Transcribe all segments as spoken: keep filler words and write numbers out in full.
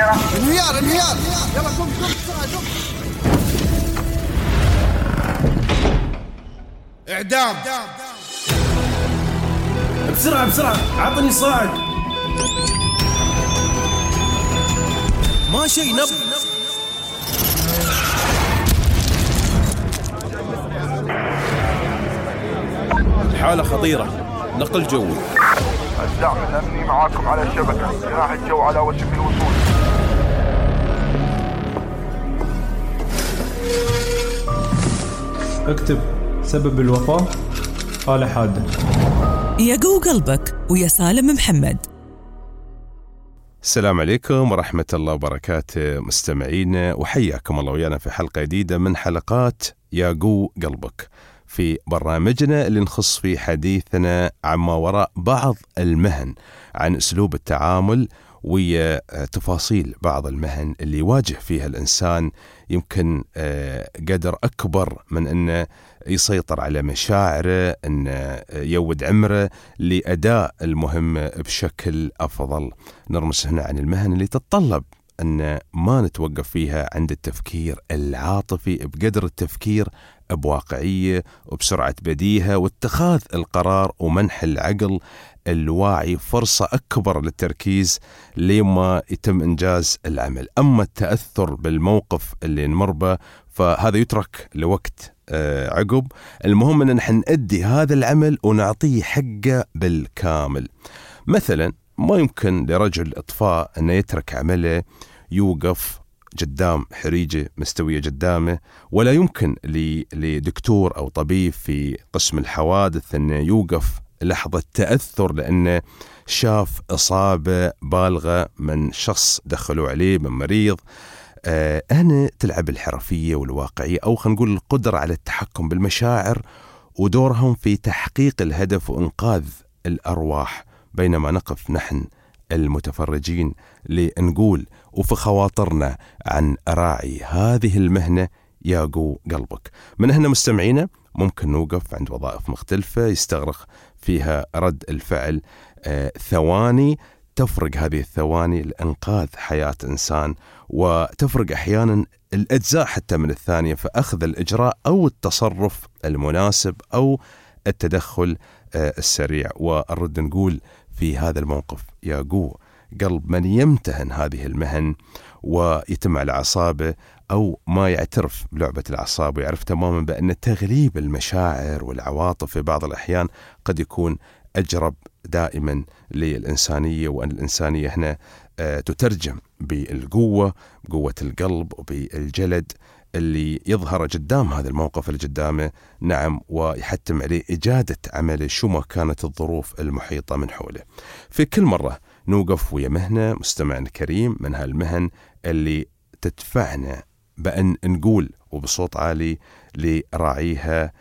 انهيار انهيار. يلا قم قم بسرعة قم. اعدام. بسرعة بسرعة عطني صاعد. ما شيء نب. حالة خطيرة، نقل جوي. الدعم الأمني معاكم على الشبكة، جناح الجو على وشك الوصول. اكتب سبب الوفاة حالة حادة. يقو قلبك ويا سالم محمد. السلام عليكم ورحمة الله وبركاته مستمعينا، وحياكم الله ويانا في حلقة جديدة من حلقات يقو قلبك، في برنامجنا اللي نخص فيه حديثنا عما وراء بعض المهن، عن أسلوب التعامل ويا تفاصيل بعض المهن اللي يواجه فيها الإنسان يمكن قدر أكبر من أنه يسيطر على مشاعره، أنه يود عمره لأداء المهمة بشكل أفضل. نرمس هنا عن المهن اللي تتطلب أن ما نتوقف فيها عند التفكير العاطفي بقدر التفكير بواقعية وبسرعة بديهة، واتخاذ القرار ومنح العقل الواعي فرصة أكبر للتركيز لما يتم إنجاز العمل. أما التأثر بالموقف اللي نمر به فهذا يترك لوقت آه عقب. المهم أن نحن نأدي هذا العمل ونعطيه حقه بالكامل. مثلا ما يمكن لرجل إطفاء أن يترك عمله يوقف قدام حريجة مستوية قدامه، ولا يمكن لدكتور أو طبيب في قسم الحوادث أن يوقف لحظة تأثر لأنه شاف إصابة بالغة من شخص دخلوا عليه من مريض. آه هنا تلعب الحرفية والواقعية، أو خلينا نقول القدرة على التحكم بالمشاعر ودورهم في تحقيق الهدف وإنقاذ الأرواح، بينما نقف نحن المتفرجين لنقول وفي خواطرنا عن راعي هذه المهنة ياقو قلبك. من هنا مستمعينا ممكن نوقف عند وظائف مختلفة يستغرق فيها رد الفعل آه ثواني، تفرق هذه الثواني لإنقاذ حياة إنسان، وتفرق أحيانا الأجزاء حتى من الثانية في أخذ الإجراء أو التصرف المناسب أو التدخل آه السريع. والرد نقول في هذا الموقف ياقو قلب من يمتهن هذه المهن ويتم على أعصابه أو ما يعترف بلعبة الأعصاب، ويعرف تماما بأن تغليب المشاعر والعواطف في بعض الأحيان قد يكون أجرب دائما للإنسانية، وأن الإنسانية هنا تترجم بالقوة، بقوة القلب وبالجلد اللي يظهر قدام هذا الموقف اللي قدامه، نعم، ويحتم عليه إجادة عمله شو ما كانت الظروف المحيطة من حوله. في كل مرة نوقف ويا مهنة مستمعنا الكريم من هالمهن اللي تدفعنا بأن نقول وبصوت عالي لراعيها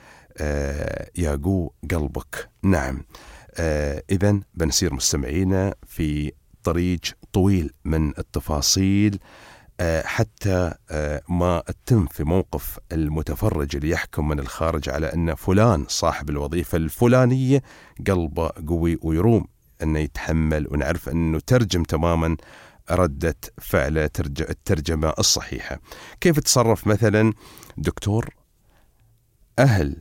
آه ياقو قلبك. نعم، آه إذن بنسير مستمعينا في طريق طويل من التفاصيل آه حتى آه ما تتم في موقف المتفرج اللي يحكم من الخارج على أن فلان صاحب الوظيفة الفلانية قلبه قوي ويروم أنه يتحمل، ونعرف أنه ترجم تماما ردة فعله الترجمة الصحيحة. كيف تصرف مثلا دكتور أهل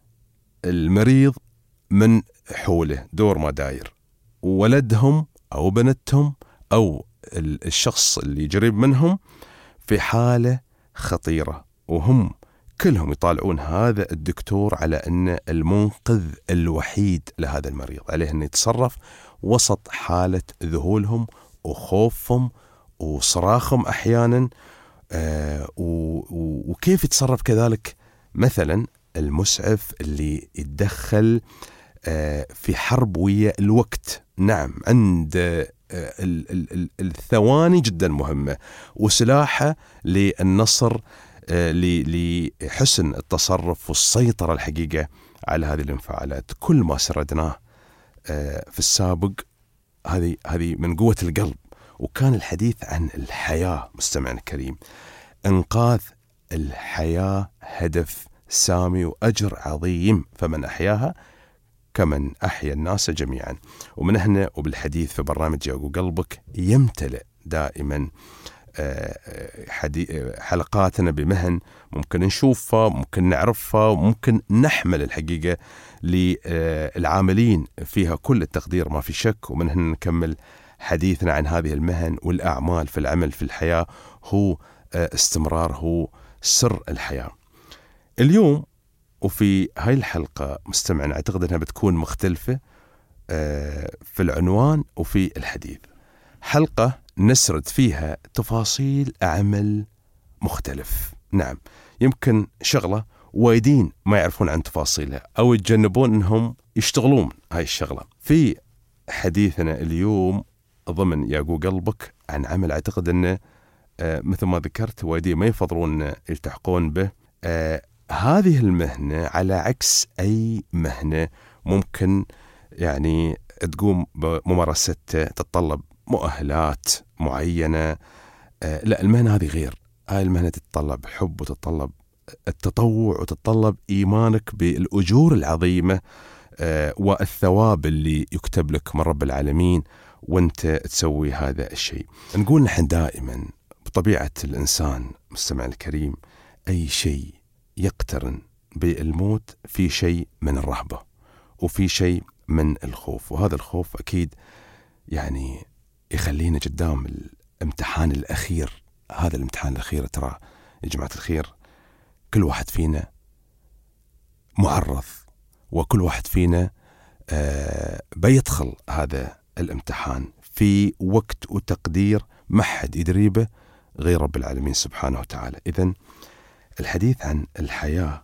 المريض من حوله دور ما داير، ولدهم أو بنتهم أو الشخص اللي قريب منهم في حالة خطيرة، وهم كلهم يطالعون هذا الدكتور على أن المنقذ الوحيد لهذا المريض، عليه أن يتصرف وسط حالة ذهولهم وخوفهم وصراخهم أحيانا. آه وكيف يتصرف كذلك مثلا المسعف اللي يتدخل آه في حرب ويا الوقت، نعم، عند آه ال ال ال الثواني جدا مهمة، وسلاحه للنصر آه لحسن التصرف والسيطرة الحقيقة على هذه الانفعالات. كل ما سردناه آه في السابق هذه هذه من قوة القلب، وكان الحديث عن الحياة مستمعنا الكريم. إنقاذ الحياة هدف سامي وأجر عظيم، فمن أحياها كمن أحيا الناس جميعا. ومن هنا وبالحديث في برنامج ياقو قلبك يمتلئ دائما حلقاتنا بمهن ممكن نشوفها، ممكن نعرفها، وممكن نحمل الحقيقة للعاملين فيها كل التقدير ما في شك. ومن هنا نكمل حديثنا عن هذه المهن والأعمال في العمل في الحياة، هو استمرار، هو سر الحياة. اليوم وفي هاي الحلقة مستمعنا أعتقد أنها بتكون مختلفة في العنوان وفي الحديث. حلقة نسرد فيها تفاصيل عمل مختلف. نعم، يمكن شغلة وايدين ما يعرفون عن تفاصيلها أو يتجنبون أنهم يشتغلون هاي الشغلة. في حديثنا اليوم ضمن يا جو قلبك عن عمل أعتقد أنه آه مثل ما ذكرت وايدين ما يفضلون يلتحقون به. آه هذه المهنة على عكس أي مهنة ممكن يعني تقوم بممارستها تتطلب مؤهلات معينة. آه لا، المهنة هذه غير. هاي المهنة تتطلب حب، وتتطلب التطوع، وتتطلب إيمانك بالأجور العظيمة آه والثواب اللي يكتب لك من رب العالمين وانت تسوي هذا الشيء. نقول نحن دائما بطبيعة الإنسان مستمع الكريم، أي شيء يقترن بالموت في شيء من الرهبة وفي شيء من الخوف، وهذا الخوف أكيد يعني يخلينا قدام الامتحان الأخير. هذا الامتحان الأخير ترى يا جماعة الخير كل واحد فينا معرض، وكل واحد فينا آه بيدخل هذا الامتحان في وقت وتقدير ما حد يدريبه غير رب العالمين سبحانه وتعالى. إذن الحديث عن الحياة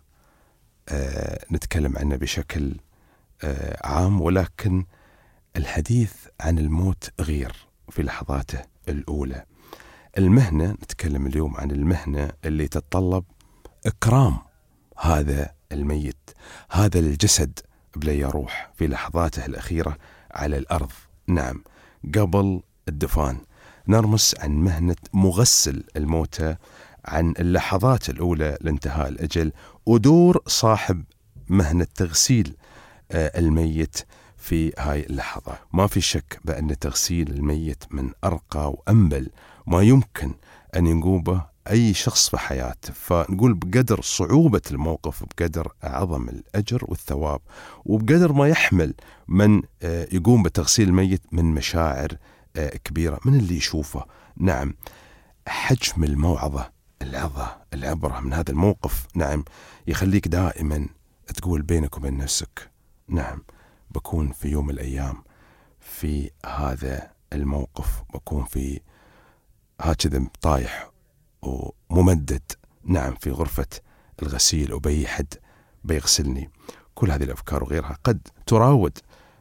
آه نتكلم عنه بشكل آه عام، ولكن الحديث عن الموت غير في لحظاته الأولى. المهنة نتكلم اليوم عن المهنة اللي تتطلب إكرام هذا الميت، هذا الجسد بلا روح في لحظاته الأخيرة على الأرض. نعم، قبل الدفان. نرمس عن مهنة مغسل الموتى، عن اللحظات الأولى لانتهاء الأجل، ودور صاحب مهنة تغسيل الميت في هاي اللحظة. ما في شك بأن تغسيل الميت من أرقى وأنبل ما يمكن أن يقوم به أي شخص في حياته. فنقول بقدر صعوبة الموقف، بقدر عظم الأجر والثواب، وبقدر ما يحمل من يقوم بتغسيل الميت من مشاعر كبيرة من اللي يشوفه. نعم، حجم الموعظة، العظة، العبرة من هذا الموقف نعم يخليك دائما تقول بينك وبين نفسك نعم بكون في يوم من الأيام في هذا الموقف، بكون في هكذا طايح وممدد نعم في غرفة الغسيل، وبي حد بيغسلني. كل هذه الأفكار وغيرها قد تراود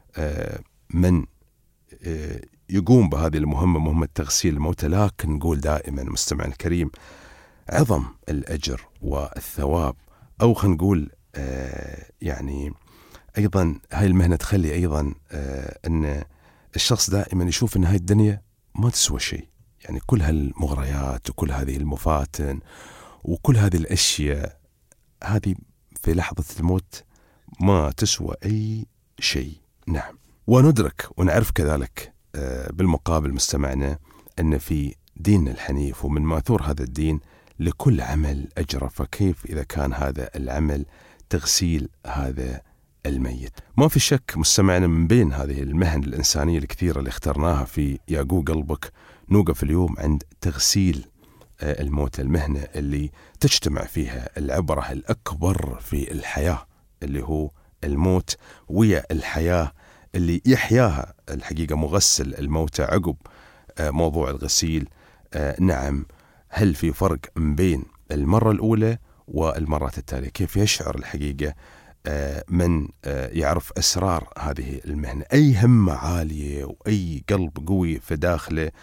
من يقوم بهذه المهمة، مهمة تغسيل الموتى، لكن نقول دائما مستمع الكريم عظم الأجر والثواب، أو خلينا نقول يعني أيضا هاي المهنة تخلي أيضا أن الشخص دائما يشوف أن هاي الدنيا ما تسوى شيء. يعني كل هالمغريات وكل هذه المفاتن وكل هذه الأشياء هذه في لحظة الموت ما تسوى أي شيء. نعم، وندرك ونعرف كذلك بالمقابل مستمعنا أن في ديننا الحنيف ومن ماثور هذا الدين لكل عمل أجر، فكيف إذا كان هذا العمل تغسيل هذا الميت؟ ما في شك مستمعنا من بين هذه المهن الإنسانية الكثيرة اللي اخترناها في يا جو قلبك نوقف اليوم عند تغسيل الموت، المهنة اللي تجتمع فيها العبرة الأكبر في الحياة اللي هو الموت، ويا الحياة اللي يحياها الحقيقة مغسل الموتى عقب موضوع الغسيل. نعم، هل في فرق من بين المرة الأولى والمرات التالية؟ كيف يشعر الحقيقة من يعرف أسرار هذه المهنة؟ أي همة عالية وأي قلب قوي في داخله،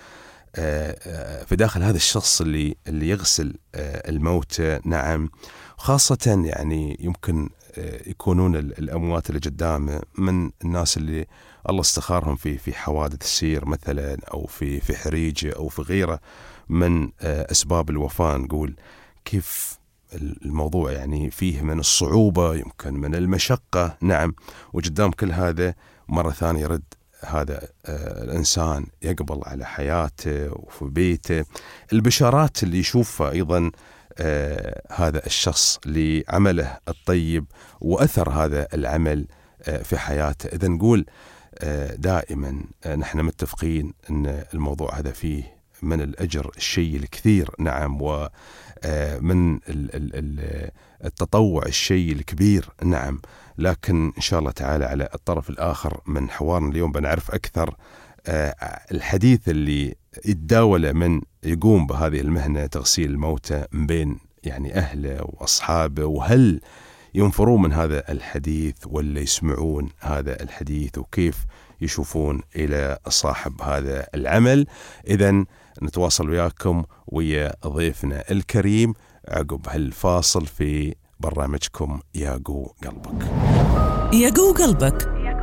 في داخل هذا الشخص اللي اللي يغسل الموتى. نعم، خاصة يعني يمكن يكونون الأموات اللي قدامه من الناس اللي الله استخارهم في في حوادث السير مثلا، أو في في حريجة أو في غيره من أسباب الوفاة. نقول كيف الموضوع يعني فيه من الصعوبة، يمكن من المشقة. نعم، وقدام كل هذا مرة ثانية يرد هذا الإنسان يقبل على حياته وفي بيته، البشارات اللي يشوفها أيضا هذا الشخص لعمله الطيب وأثر هذا العمل في حياته. إذا نقول دائما نحن متفقين أن الموضوع هذا فيه من الأجر الشيء الكثير، نعم، ومن التطوع الشيء الكبير، نعم. لكن إن شاء الله تعالى على الطرف الآخر من حوارنا اليوم بنعرف أكثر الحديث اللي يتداول من يقوم بهذه المهنة تغسيل الموتى من بين يعني أهله وأصحابه، وهل ينفرون من هذا الحديث ولا يسمعون هذا الحديث، وكيف يشوفون إلى صاحب هذا العمل. إذن نتواصل وياكم ويا ضيفنا الكريم عقب هالفاصل في برنامجكم ياقو قلبك. ياقو قلبك.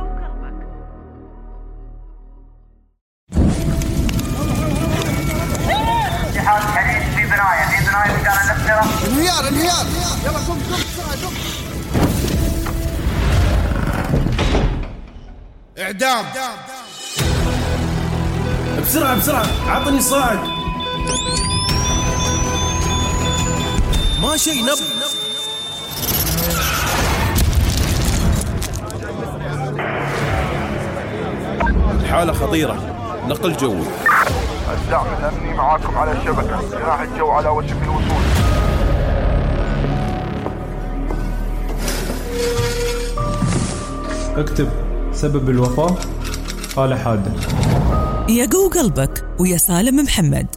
اتحاد حديث في بناية في بناية مكان النفسرة. انهيار انهيار يلا قم قم بسرعة قم. اعدام. بسرعة بسرعة عطني صاعد. ما شيء نب. الحالة خطيرة، نقل جوي. الدعم الأمني معاكم على الشبكة، جناح الجو على وشك الوصول. اكتب سبب الوفاة حالة حادة. ياقو قلبك ويا سالم محمد.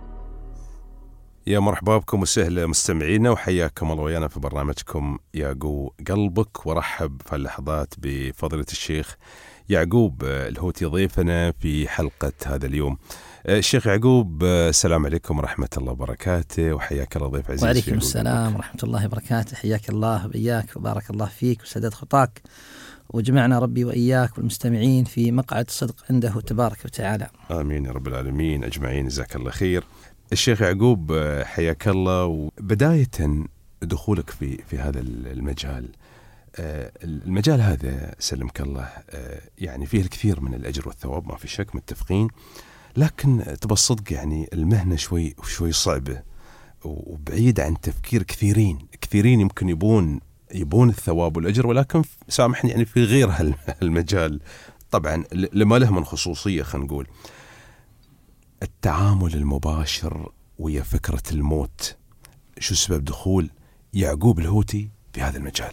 يا مرحبا بكم وسهلا مستمعينا، وحياكم الله ويانا في برنامجكم ياقو قلبك. ورحب في اللحظات بفضيلة الشيخ يعقوب الهوتي ضيفنا في حلقة هذا اليوم. الشيخ يعقوب، السلام عليكم ورحمة الله وبركاته، وحياك الله ضيف عزيز. وعليكم السلام ورحمة الله وبركاته، حياك الله وإياك وبارك الله فيك وسدد خطاك، وجمعنا ربي وإياك والمستمعين في مقعد صدق عنده تبارك وتعالى. آمين يا رب العالمين أجمعين، جزاك الله خير. الشيخ يعقوب حياك الله، وبداية دخولك في في هذا المجال، المجال هذا سلمك الله يعني فيه الكثير من الأجر والثواب، ما في شك، متفقين، لكن تبى الصدق يعني المهنة شوي شوي صعبة وبعيد عن تفكير كثيرين كثيرين يمكن يبون يبون الثواب والأجر، ولكن سامحني يعني في غير هالمجال طبعا لما له من خصوصية. خلينا نقول التعامل المباشر ويا فكرة الموت، شو سبب دخول يعقوب الهوتي في هذا المجال؟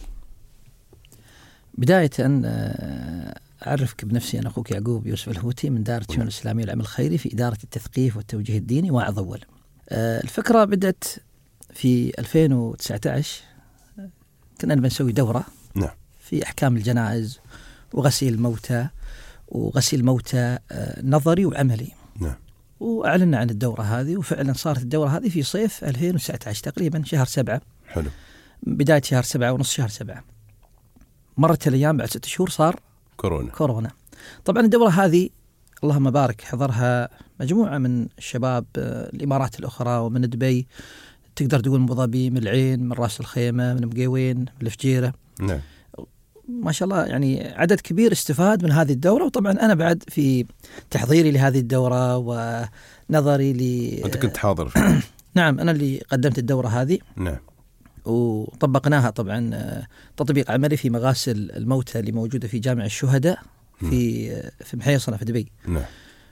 بداية أن أعرفك بنفسي، أنا أخوك يعقوب يوسف الهوتي من دار الشؤون الإسلامية والعمل الخيري في إدارة التثقيف والتوجيه الديني واعظ أول. الفكرة بدأت في ألفين وتسعة عشر، كنا بنسوي دورة نعم. في أحكام الجنائز وغسيل الموتى وغسيل الموتى نظري وعملي. نعم. وأعلنا عن الدورة هذه، وفعلا صارت الدورة هذه في صيف ألفين وتسعة عشر تقريبا شهر سبعة. حلو. بداية شهر سبعة ونص شهر سبعة، مرت الأيام، بعد ست شهور صار كورونا. كورونا. طبعا الدورة هذه اللهم بارك حضرها مجموعة من الشباب الإمارات الأخرى ومن دبي، تقدر تقول من أبو ظبي، من العين، من راس الخيمة، من مقيوين، من الفجيرة. نعم. ما شاء الله يعني عدد كبير استفاد من هذه الدورة. وطبعا أنا بعد في تحضيري لهذه الدورة ونظري ل أنت كنت حاضر فيه. نعم، أنا اللي قدمت الدورة هذه. نعم. وطبقناها طبعا تطبيق عملي في مغاسل الموتى اللي موجودة في جامع الشهداء في في محيصنة في دبي. نعم.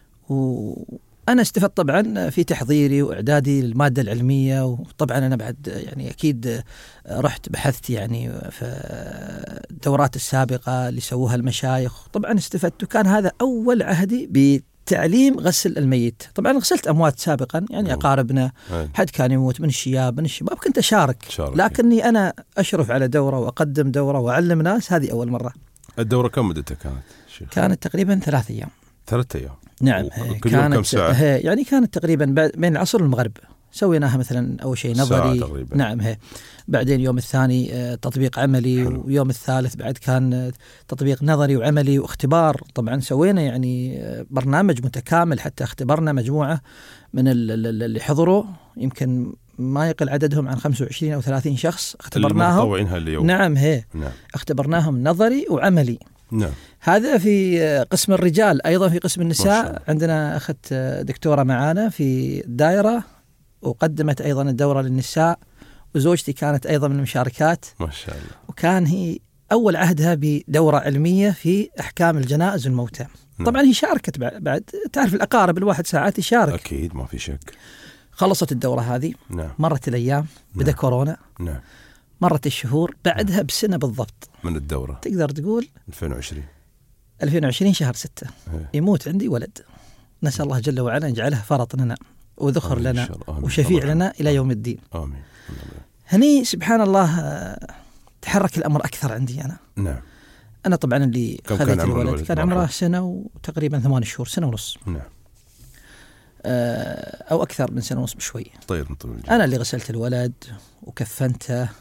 وأنا استفدت طبعا في تحضيري وإعدادي للمادة العلمية، وطبعا أنا بعد يعني أكيد رحت بحثت يعني في الدورات السابقة اللي سووها المشايخ، طبعا استفدت. وكان هذا أول عهدي بتعليم غسل الميت. طبعا غسلت أموات سابقا، يعني أقاربنا حد كان يموت من الشياب من الشباب كنت أشارك، شارك. لكني أنا أشرف على دورة وأقدم دورة وأعلم ناس، هذه أول مرة. الدورة كم مدتها كانت شيخ؟ كانت تقريبا ثلاث أيام. ثلاث أيام. نعم. كل يوم كم ساعة؟ هي يعني كانت تقريبا بين العصر والمغرب. سويناها مثلا أول شيء نظري. نعم. هي بعدين يوم الثاني تطبيق عملي. حلو. ويوم الثالث بعد كان تطبيق نظري وعملي واختبار. طبعا سوينا يعني برنامج متكامل، حتى اختبرنا مجموعة من اللي حضروا، يمكن ما يقل عددهم عن خمسة وعشرين أو ثلاثين شخص اختبرناهم. اليوم. نعم. هي نعم. اختبرناهم نظري وعملي. نعم. هذا في قسم الرجال. أيضا في قسم النساء الله. عندنا أخت دكتورة معانا في الدائرة، وقدمت أيضا الدورة للنساء، وزوجتي كانت أيضا من المشاركات ما شاء الله. وكان هي أول عهدها بدورة علمية في أحكام الجنائز والموتى. نعم. طبعا هي شاركت بعد، تعرف الأقارب الواحد ساعات يشارك. أكيد ما في شك. خلصت الدورة هذه. نعم. مرت الأيام. نعم. بدأ كورونا. نعم. مرت الشهور. بعدها بسنة بالضبط من الدورة تقدر تقول ألفين وعشرين ألفين وعشرين شهر ستة هي. يموت عندي ولد. نسأل الله جل وعلا يجعله فرط لنا وذخر آمين لنا إن شاء الله. آمين. وشفيع طبعاً. لنا إلى يوم الدين. آمين. هني سبحان الله آه، تحرك الأمر أكثر عندي أنا. نعم. أنا طبعا اللي كم خليت كان عمر الولد الولد؟ كان عمره سنة وتقريبا ثمان شهور، سنة ونص. نعم. آه، أو أكثر من سنة ونص بشوي. طيب طيب. أنا اللي غسلت الولد وكفنته،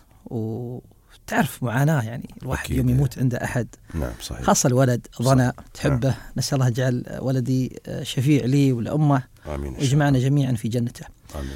وتعرف معاناة يعني الواحد أكيد. يوم يموت عنده أحد، نعم صحيح. خاصة الولد ظنى تحبه. نعم. نسأل الله يجعل ولدي شفيع لي ولأمه آمين. ويجمعنا جميعا في جنته. آمين.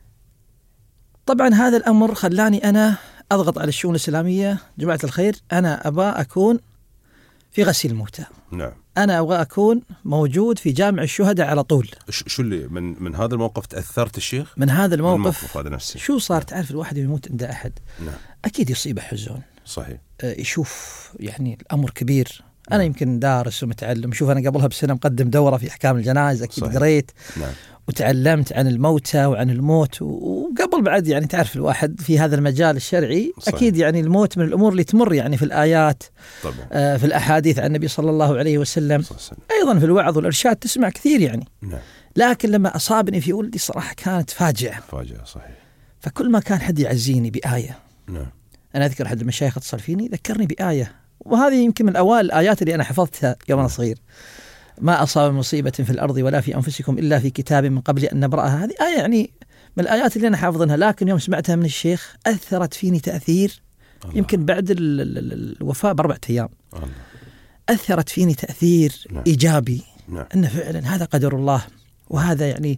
طبعا هذا الأمر خلاني أنا أضغط على الشؤون الإسلامية. جماعة الخير، أنا أبغى أكون في غسيل الموتى، نعم. أنا أبغى أكون موجود في جامع الشهداء على طول. شو اللي من من هذا الموقف تأثرت الشيخ؟ من هذا الموقف, الموقف هذا نفسه. شو صار؟ تعرف الواحد يموت عنده أحد، نعم. أكيد يصيبه حزن. صحيح. يشوف يعني الأمر كبير. أنا يمكن دارس ومتعلم. شوف أنا قبلها بسنة مقدم دورة في أحكام الجنائز، أكيد قريت. نعم. وتعلمت عن الموتى وعن الموت، وقبل بعد يعني تعرف الواحد في هذا المجال الشرعي. صحيح. أكيد يعني الموت من الأمور اللي تمر يعني في الآيات طبعا. آه في الأحاديث عن النبي صلى الله عليه وسلم، صحيح. أيضا في الوعظ والإرشاد تسمع كثير يعني. نعم. لكن لما أصابني في ولدي صراحة كانت فاجعة. فاجعة صحيح. فكل ما كان حد يعزيني بآية. نعم. أنا أذكر أحد المشايخ اتصل فيني ذكرني بآية، وهذه يمكن من أوائل الآيات اللي أنا حفظتها يوم أنا صغير. ما أصاب مصيبة في الأرض ولا في أنفسكم إلا في كتاب من قبل أن نبرأها. هذه آية يعني من الآيات اللي أنا حافظنها، لكن يوم سمعتها من الشيخ أثرت فيني تأثير الله. يمكن بعد الوفاة بأربعة أيام الله. أثرت فيني تأثير نعم. إيجابي نعم. أن فعلا هذا قدر الله، وهذا يعني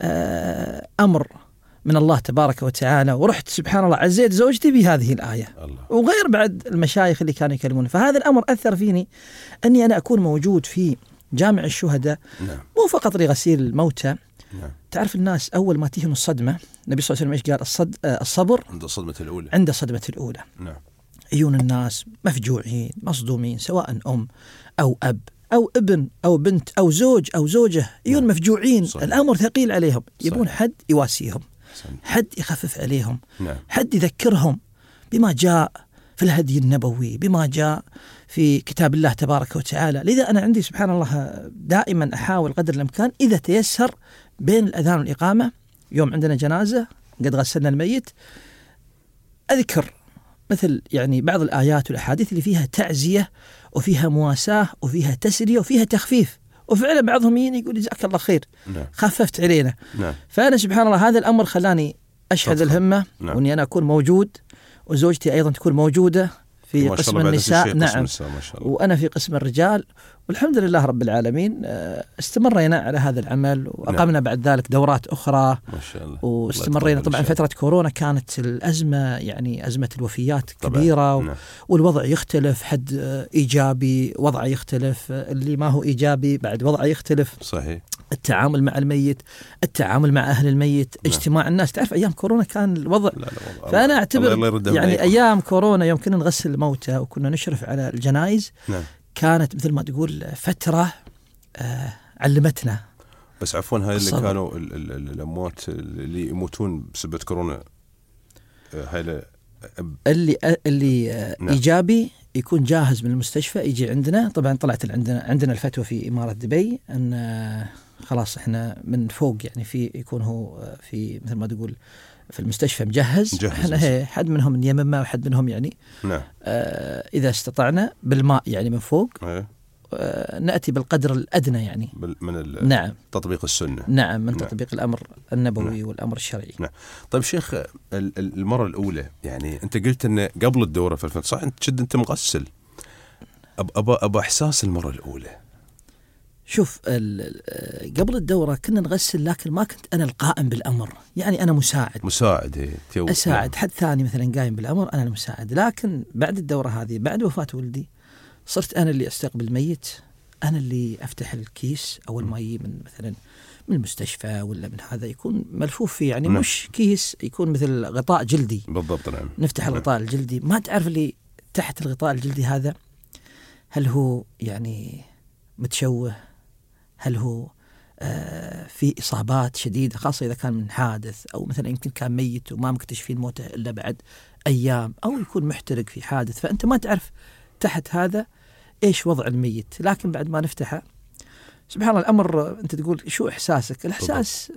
آه أمر من الله تبارك وتعالى. ورحت سبحان الله عزيت زوجتي بهذه الآية الله. وغير بعد المشايخ اللي كانوا يكلمون. فهذا الأمر أثر فيني أني أنا أكون موجود في جامع الشهداء نعم. مو فقط لغسيل الموتى نعم. تعرف الناس أول ما تيهم الصدمة، النبي صلى الله عليه وسلم إيش قال؟ الصد... الصبر عند الصدمة الأولى. عند الصدمة الأولى نعم. عيون الناس مفجوعين مصدومين، سواء أم أو أب أو ابن أو بنت أو زوج أو زوجة، عيون نعم. مفجوعين صحيح. الأمر ثقيل عليهم، يبون صحيح. حد يواسيهم صحيح. حد يخفف عليهم نعم. حد يذكرهم بما جاء في الهدي النبوي، بما جاء في كتاب الله تبارك وتعالى. لذا أنا عندي سبحان الله دائما أحاول قدر الإمكان إذا تيسر بين الأذان والإقامة، يوم عندنا جنازة قد غسلنا الميت، أذكر مثل يعني بعض الآيات والأحاديث اللي فيها تعزية وفيها مواساة وفيها تسلية وفيها تخفيف. وفعلا بعضهم يقول جزاك الله خير نعم. خففت علينا نعم. فأنا سبحان الله هذا الأمر خلاني أشهد تفهم. الهمة نعم. وأني أنا أكون موجود، وزوجتي أيضا تكون موجودة في قسم النساء نعم قسم ما شاء الله. وأنا في قسم الرجال، والحمد لله رب العالمين استمرينا على هذا العمل، وأقمنا نعم. بعد ذلك دورات أخرى ما شاء الله. واستمرينا طبعا فترة كورونا كانت الأزمة يعني أزمة الوفيات كبيرة نعم. والوضع يختلف، حد إيجابي وضعه يختلف، اللي ما هو إيجابي بعد وضعه يختلف صحيح. التعامل مع الميت، التعامل مع أهل الميت نعم. اجتماع الناس، تعرف أيام كورونا كان الوضع لا لا فأنا أعتبر يعني أيام كورونا يوم كنا نغسل الموتى وكنا نشرف على الجنائز نعم. كانت مثل ما تقول فترة آه علمتنا. بس عفوا هاي اللي كانوا الأموات اللي يموتون بسبب كورونا هاي اللي اللي آه نعم. إيجابي يكون جاهز من المستشفى يجي عندنا. طبعا طلعت عندنا عندنا الفتوى في إمارة دبي أن آه خلاص إحنا من فوق يعني في يكون هو في مثل ما تقول في المستشفى مجهز. احنا حد منهم من يمن ما وحد منهم يعني نعم. آه إذا استطعنا بالماء يعني من فوق آه نأتي بالقدر الأدنى يعني من نعم. تطبيق السنة نعم من نعم. تطبيق الأمر النبوي نعم. والأمر الشرعي نعم. طيب شيخ المرة الأولى يعني أنت قلت أن قبل الدورة في الفن صح أنت شد أنت مغسل أب أبا أبا إحساس المرة الأولى. شوف قبل الدورة كنا نغسل لكن ما كنت أنا القائم بالأمر، يعني أنا مساعد مساعد هي أساعد حد ثاني مثلا قايم بالأمر أنا المساعد. لكن بعد الدورة هذه بعد وفاة ولدي صرت أنا اللي أستقبل الميت، أنا اللي أفتح الكيس أول ما يجي من مثلا من المستشفى ولا من هذا، يكون ملفوف فيه يعني نعم. مش كيس، يكون مثل غطاء جلدي. بالضبط نعم. نفتح نعم. الغطاء الجلدي، ما تعرف اللي تحت الغطاء الجلدي هذا هل هو يعني متشوه، هل هو آه في إصابات شديدة، خاصة إذا كان من حادث أو مثلا يمكن كان ميت وما مكتشفين موته إلا بعد أيام، أو يكون محترق في حادث، فأنت ما تعرف تحت هذا إيش وضع الميت. لكن بعد ما نفتحه سبحان الله الأمر، أنت تقول شو إحساسك؟ الإحساس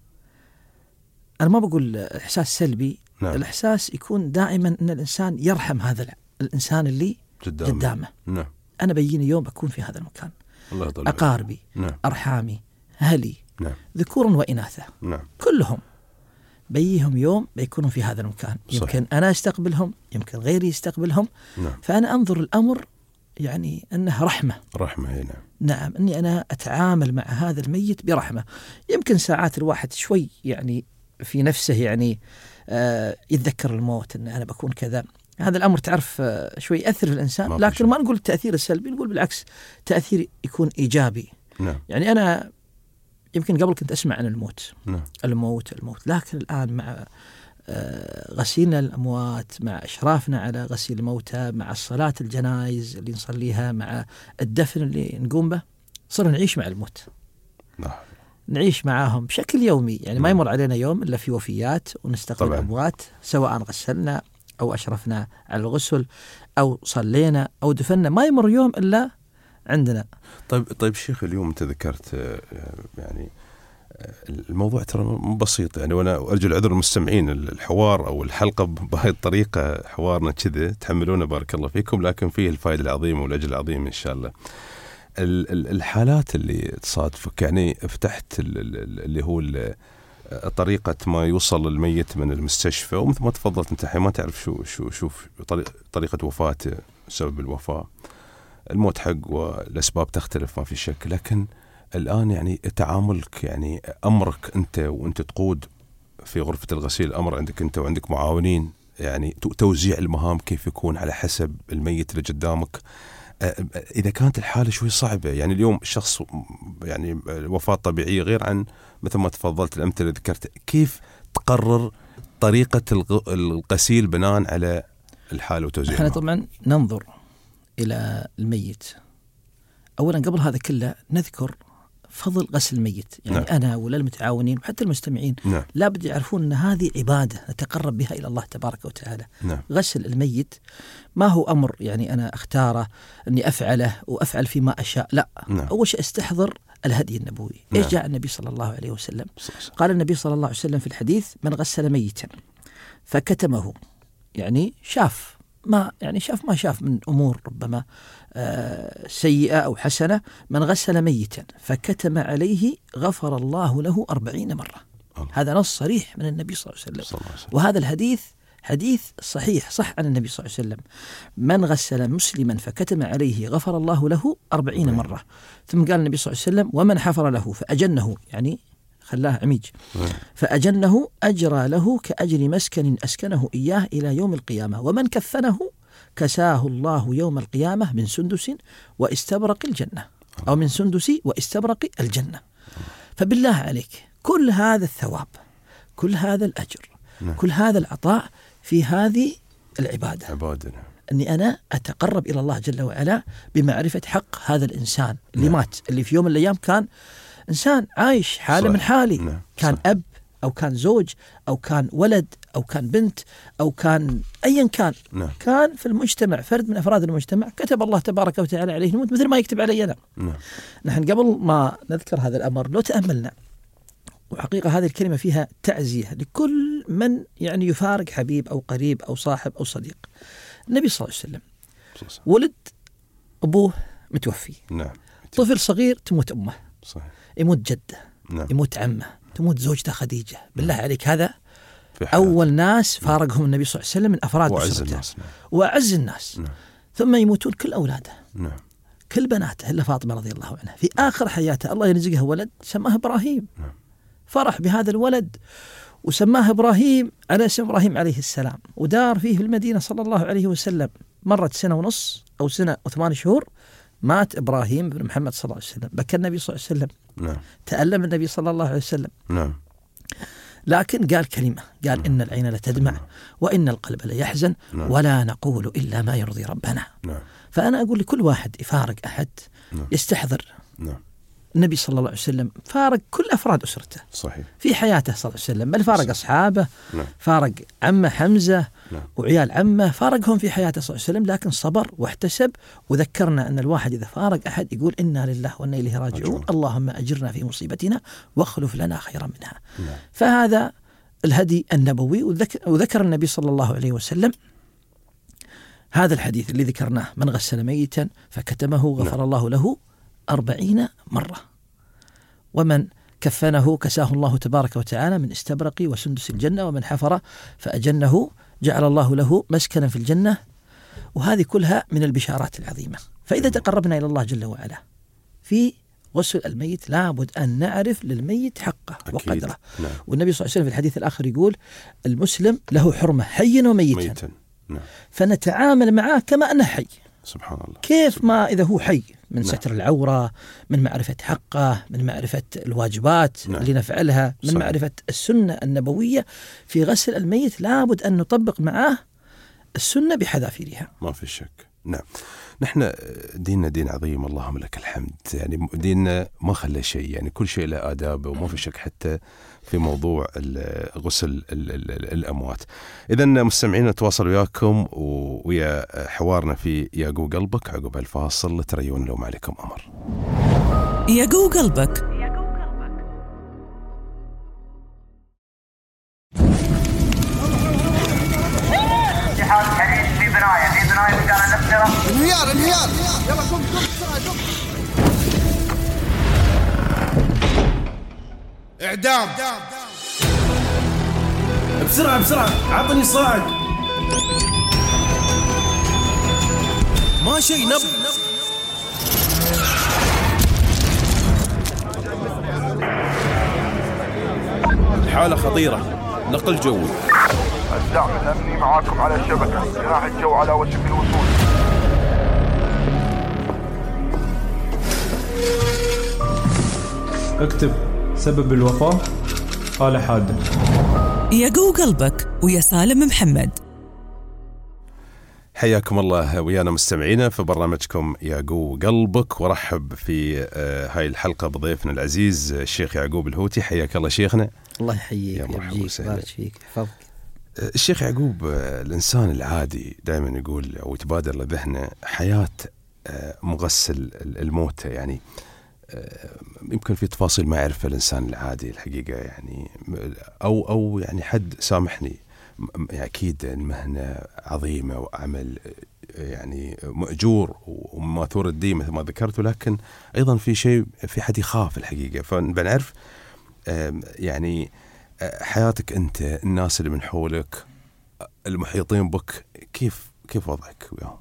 أنا ما بقول إحساس سلبي. نعم. الإحساس يكون دائما أن الإنسان يرحم هذا الإنسان اللي قدامه, قدامه. نعم. أنا بيجيني يوم أكون في هذا المكان، الله أقاربي نعم. أرحامي أهلي نعم. ذكورا وإناثا نعم. كلهم بيهم يوم بيكونوا في هذا المكان. صحيح. يمكن أنا أستقبلهم، يمكن غيري يستقبلهم. نعم. فأنا أنظر الأمر يعني أنها رحمة. رحمة نعم. نعم، أني أنا أتعامل مع هذا الميت برحمة. يمكن ساعات الواحد شوي يعني في نفسه يعني آه يتذكر الموت، أن أنا بكون كذا، هذا الأمر تعرف آه شوي يأثر في الإنسان، ما لكن ما نقول التأثير السلبي، نقول بالعكس تأثير يكون إيجابي. نعم. يعني أنا يمكن قبل كنت أسمع عن الموت. نعم. الموت الموت لكن الآن مع آه غسيلنا الأموات، مع إشرافنا على غسيل الموتى، مع الصلاة الجنائز اللي نصليها، مع الدفن اللي نقوم به، صرنا نعيش مع الموت. نعم. نعيش معاهم بشكل يومي، يعني ما يمر علينا يوم إلا في وفيات ونستقبل الأموات، سواء غسلنا أو أشرفنا على الغسل أو صلينا أو دفنا، ما يمر يوم إلا عندنا. طيب طيب شيخ، اليوم أنت ذكرت يعني الموضوع ترى بسيط يعني، وأنا أرجو العذر المستمعين، الحوار أو الحلقة بهذه الطريقة حوارنا كذا تحملونا بارك الله فيكم، لكن فيه الفائدة العظيمة والأجر العظيم إن شاء الله. الحالات اللي تصادفك يعني فتحت اللي هو طريقة ما يوصل الميت من المستشفى، ومثل ما تفضلت انت حين ما تعرف شو شو شوف طريقة وفاته، سبب الوفاة، الموت حق والأسباب تختلف ما في شك، لكن الآن يعني تعاملك يعني أمرك أنت وأنت تقود في غرفة الغسيل، الأمر عندك أنت وعندك معاونين، يعني توزيع المهام كيف يكون على حسب الميت اللي قدامك. إذا كانت الحالة شوي صعبة، يعني اليوم الشخص يعني وفاة طبيعية غير عن مثل ما تفضلت الأمثلة ذكرت، كيف تقرر طريقة الغسيل بناء على الحالة وتوزيعها؟ احنا طبعا ننظر إلى الميت أولا، قبل هذا كله نذكر فضل غسل الميت، يعني نعم. أنا ولا المتعاونين وحتى المستمعين نعم. لابد يعرفون أن هذه عبادة نتقرب بها إلى الله تبارك وتعالى. نعم. غسل الميت ما هو أمر يعني أنا أختاره أني أفعله وأفعل فيما أشاء، لا. نعم. أول شيء استحضر الهدي النبوي. نعم. إيش جاء النبي صلى الله عليه وسلم؟ صح. قال النبي صلى الله عليه وسلم في الحديث: من غسل ميتا فكتمه، يعني شاف ما يعني شاف ما شاف من أمور ربما آه سيئة أو حسنة، من غسل ميتا فكتم عليه غفر الله له أربعين مرة. الله. هذا نص صريح من النبي صلى الله عليه وسلم. صلى الله عليه وسلم. وهذا الحديث حديث صحيح صح عن النبي صلى الله عليه وسلم: من غسل مسلما فكتم عليه غفر الله له أربعين مرة. ثم قال النبي صلى الله عليه وسلم: ومن حفر له فأجنه، يعني خلاه عميج، فأجنه أجرى له كأجر مسكن أسكنه إياه إلى يوم القيامة، ومن كفنه كساه الله يوم القيامة من سندس واستبرق الجنة، أو من سندس واستبرق الجنة. فبالله عليك كل هذا الثواب، كل هذا الأجر، كل هذا العطاء في هذه العبادة، عبادنا. أني أنا أتقرب إلى الله جل وعلا بمعرفة حق هذا الإنسان اللي نعم. مات، اللي في يوم من الأيام كان إنسان عايش حالة من حالي، نعم. كان أب أو كان زوج أو كان ولد أو كان بنت أو كان أيا كان، نعم. كان في المجتمع فرد من أفراد المجتمع، كتب الله تبارك وتعالى عليه الموت مثل ما يكتب علي أنا. نعم. نحن قبل ما نذكر هذا الأمر لو تأملنا، وحقيقة هذه الكلمة فيها تعزية لكل من يعني يفارق حبيب أو قريب أو صاحب أو صديق. النبي صلى الله عليه وسلم ولد أبوه متوفي، نعم. طفل صغير تموت أمه، صحيح. يموت جده، نعم. يموت عمه، تموت زوجته خديجة. بالله عليك هذا أول ناس فارقهم النبي صلى الله عليه وسلم من أفراد وأعز الناس، نعم. وأعز الناس، نعم. ثم يموتون كل أولاده، نعم. كل بناته إلا فاطمة رضي الله عنها في آخر حياته الله يرزقها ولد سماه إبراهيم، نعم. فرح بهذا الولد وسماه إبراهيم على اسم إبراهيم عليه السلام، ودار فيه في المدينة صلى الله عليه وسلم. مرت سنة ونص أو سنة أو ثمان شهور مات إبراهيم بن محمد صلى الله عليه وسلم، بكى النبي صلى الله عليه وسلم، نعم. تألم النبي صلى الله عليه وسلم، نعم. لكن قال كلمة، قال نعم. إن العين لتدمع نعم. وإن القلب ليحزن نعم. ولا نقول إلا ما يرضي ربنا. نعم. فأنا أقول لكل واحد يفارق أحد نعم. يستحضر نعم. النبي صلى الله عليه وسلم فارق كل أفراد أسرته صحيح. في حياته صلى الله عليه وسلم، بل فارق أصحابه. نعم. فارق عمه حمزة نعم. وعيال عمه، فارقهم في حياته صلى الله عليه وسلم، لكن صبر واحتسب. وذكرنا أن الواحد إذا فارق أحد يقول إنا لله وإنا إليه راجعون، اللهم أجرنا في مصيبتنا واخلف لنا خيرا منها. نعم. فهذا الهدي النبوي. وذكر, وذكر النبي صلى الله عليه وسلم هذا الحديث اللي ذكرناه: من غسل ميتا فكتمه غفر نعم. الله له أربعين مرة، ومن كفنه كساه الله تبارك وتعالى من استبرق وسندس الجنة، ومن حفر فأجنه جعل الله له مسكنا في الجنة. وهذه كلها من البشارات العظيمة. فإذا تقربنا إلى الله جل وعلا في غسل الميت لابد أن نعرف للميت حقه وقدره. نعم. والنبي صلى الله عليه وسلم في الحديث الآخر يقول: المسلم له حرمة حيا وميتا. ميتا. نعم. فنتعامل معه كما أنه حي. سبحان الله. كيف سبحان ما إذا هو حي، من نعم. ستر العورة، من معرفة حقه، من معرفة الواجبات نعم. اللي نفعلها، من صحيح. معرفة السنة النبوية في غسل الميت، لابد أن نطبق معه السنة بحذافيرها. ما في شك. نعم. نحن ديننا دين عظيم اللهم لك الحمد، يعني ديننا ما خلى شيء، يعني كل شيء له آدابه، وما في شك حتى في موضوع غسل الأموات. إذا مستمعين نتواصل وياكم ويا حوارنا في ياقو قلبك عقب الفاصل، تريون لو ما عليكم أمر. ياقو قلبك. في بناية في بناية مكان نفسه. انهيار انهيار يلا قم قم بسرعة قم. اعدام. بسرعة بسرعة عطني صاعد. ما شيء نب. الحالة خطيرة، نقل جوي. الدعم الأمني معاكم على الشبكة، جناح الجو على وشك الوصول. اكتب سبب الوفاة حالة حادة. ياقو قلبك ويا سالم محمد. حياكم الله ويانا مستمعينا في برنامجكم ياقو قلبك، ورحب في هاي الحلقة بضيفنا العزيز الشيخ يعقوب الهوتي. حياك الله شيخنا. الله يحييك ويبارك بارك فيك يحفظك. الشيخ يعقوب، الإنسان العادي دائما يقول أو يتبادر لذهنه حياة مغسل الموتى، يعني يمكن في تفاصيل ما يعرفها الإنسان العادي الحقيقة، يعني أو أو يعني حد سامحني، أكيد المهنة عظيمة وعمل يعني مأجور وماثور الدين مثل ما ذكرت، ولكن أيضا في شيء في حد يخاف الحقيقة. فبنعرف يعني حياتك أنت، الناس اللي من حولك، المحيطين بك، كيف كيف وضعك وياهم؟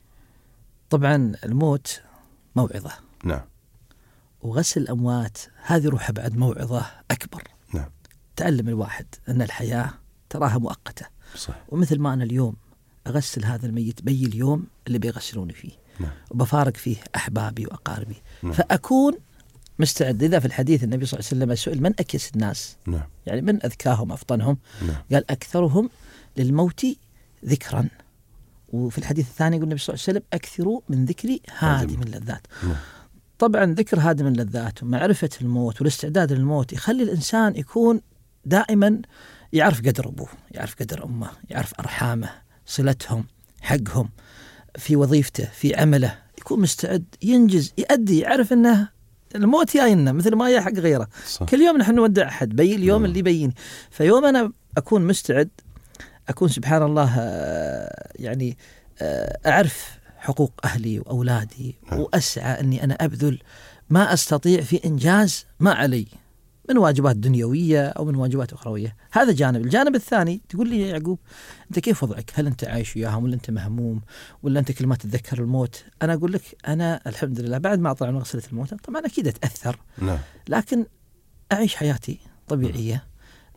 طبعا الموت موعظة. نعم. وغسل الأموات هذه روح بعد موعظة أكبر. نعم. تعلم الواحد أن الحياة تراها مؤقتة. صحيح. ومثل ما أنا اليوم أغسل هذا الميت بي اليوم اللي بيغسلوني فيه. نعم. وبفارق فيه أحبابي وأقاربي. نعم. فأكون مستعد. إذا في الحديث النبي صلى الله عليه وسلم سئل من أكيس الناس، نعم. يعني من أذكاهم أفطنهم، نعم. قال أكثرهم للموت ذكرا. وفي الحديث الثاني يقول النبي صلى الله عليه وسلم أكثروا من ذكري هادم اللذات. نعم. طبعا ذكر هادم اللذات ومعرفة الموت والاستعداد للموت يخلي الإنسان يكون دائما يعرف قدر أبوه، يعرف قدر أمه، يعرف أرحامه، صلتهم، حقهم في وظيفته، في عمله، يكون مستعد ينجز، يؤدي، يعرف أنه الموت جاينا مثل ما يا حق غيره. صح. كل يوم نحن نودع أحد، بي اليوم مم. اللي بيني. فيوم أنا أكون مستعد، أكون سبحان الله يعني أعرف حقوق أهلي وأولادي، نعم. وأسعى أني أنا أبذل ما أستطيع في إنجاز ما علي من واجبات دنيوية أو من واجبات أخروية. هذا جانب. الجانب الثاني تقول لي يا يعقوب أنت كيف وضعك؟ هل أنت عايش وياهم ولا أنت مهموم ولا أنت كل ما تتذكر الموت؟ أنا أقول لك أنا الحمد لله بعد ما أطلع من غسلة الموت طبعا أكيد أتأثر، نعم. لكن أعيش حياتي طبيعية.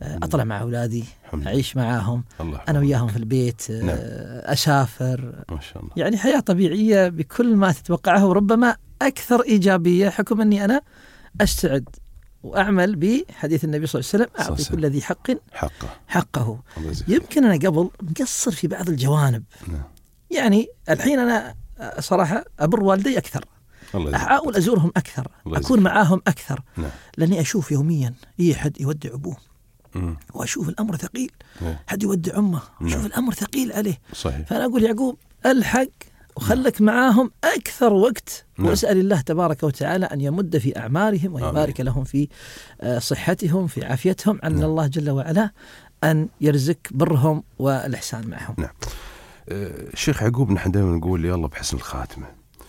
أطلع مع أولادي، الحمد أعيش معاهم، الله أنا وياهم في البيت، نعم. أسافر، ما شاء الله. يعني حياة طبيعية بكل ما تتوقعه، وربما أكثر إيجابية حكم أني أنا أستعد وأعمل بحديث النبي صلى الله عليه وسلم: أعطي كل ذي حق حقه حقه. يمكن أنا قبل مقصر في بعض الجوانب. نعم. يعني الحين أنا صراحة أبر والدي أكثر، أحاول أزورهم أكثر، أكون معاهم أكثر. نعم. لأني أشوف يوميا إيه حد يودع أبوه، مم. وأشوف الأمر ثقيل. نعم. حد يودع أمه، أشوف نعم. الأمر ثقيل عليه. صحيح. فأنا أقول يعقوب الحق وخلك نعم. معاهم أكثر وقت. نعم. وأسأل الله تبارك وتعالى أن يمد في أعمارهم ويبارك آمين. لهم في صحتهم في عافيتهم. عن نعم. الله جل وعلا أن يرزق برهم والإحسان معهم. نعم. الشيخ يعقوب نحن دائما نقول يلا بحسن الخاتمة،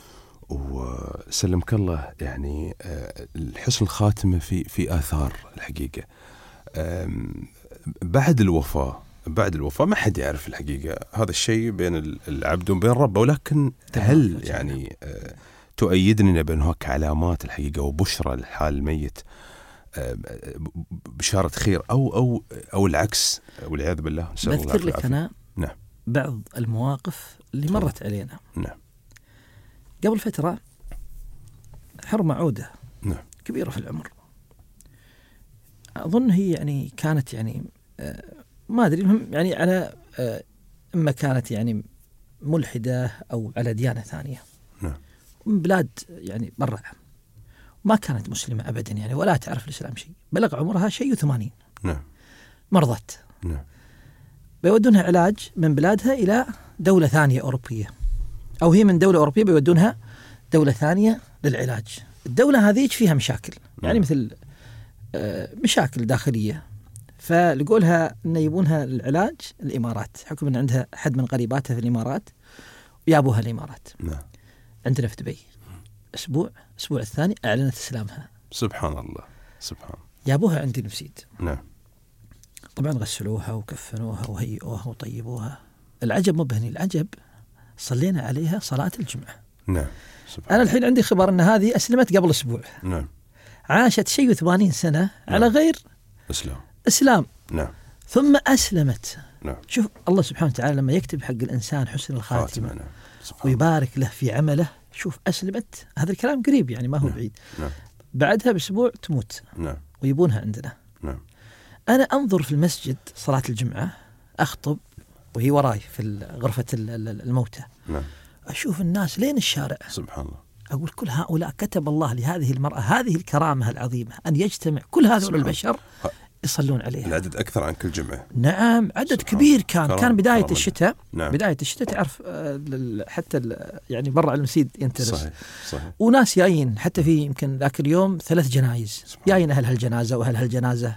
وسلمك الله. يعني الحسن الخاتمة في في آثار الحقيقة بعد الوفاة. بعد الوفاة ما حد يعرف الحقيقة، هذا الشيء بين العبد وبين ربه، ولكن هل يعني تؤيدنا بأن هناك علامات الحقيقة وبشرى للحال الميت، بشارة خير أو أو أو العكس والعياذ بالله؟ بذكر لك أنا نعم. بعض المواقف اللي طبعا. مرت علينا. نعم. قبل فترة حرمة عودة نعم. كبيرة في العمر، أظن هي يعني كانت يعني آه ما أدري يعني على آه إما كانت يعني ملحدة أو على ديانة ثانية. نعم. من بلاد يعني برا، ما كانت مسلمة أبدا يعني، ولا تعرف الإسلام شيء. بلغ عمرها شيء وثمانين. نعم. مرضت. نعم. بيودونها علاج من بلادها إلى دولة ثانية أوروبية، أو هي من دولة أوروبية بيودونها دولة ثانية للعلاج. الدولة هذه فيها مشاكل، يعني مثل مشاكل داخلية، فلقولها أن يبونها العلاج الإمارات، حكم أن عندها أحد من قريباتها في الإمارات ويابوها الإمارات. نعم. عندنا في دبي أسبوع أسبوع الثاني أعلنت إسلامها. سبحان الله سبحان. يابوها عندي نفسيد. نعم. طبعا غسلوها وكفنوها وهيئوها وطيبوها. العجب مبهني، العجب صلينا عليها صلاة الجمعة. نعم. أنا الحين عندي خبر أن هذه أسلمت قبل أسبوع. نعم. عاشت شيء وثمانين سنة نعم. على غير إسلام. إسلام. نعم. ثم أسلمت. نعم. شوف الله سبحانه وتعالى لما يكتب حق الإنسان حسن الخاتمة نعم. ويبارك له في عمله. شوف أسلمت، هذا الكلام قريب يعني ما هو نعم. بعيد. نعم. بعدها بأسبوع تموت. نعم. ويبونها عندنا. نعم. أنا أنظر في المسجد صلاة الجمعة، أخطب وهي وراي في غرفة الموتى. نعم. أشوف الناس لين الشارع. سبحان الله. أقول كل هؤلاء كتب الله لهذه المرأة هذه الكرامة العظيمة أن يجتمع كل هذول البشر يصلون عليها. العدد أكثر عن كل جمعة. نعم عدد كبير كان. كرام. كان بداية كرام. الشتاء. نعم. بداية الشتاء تعرف حتى يعني برا المسيد ينترس. صحيح. صحيح. وناس جايين حتى في يمكن ذاك اليوم ثلاث جنايز جايين أهل هالجنازة وأهل هالجنازة،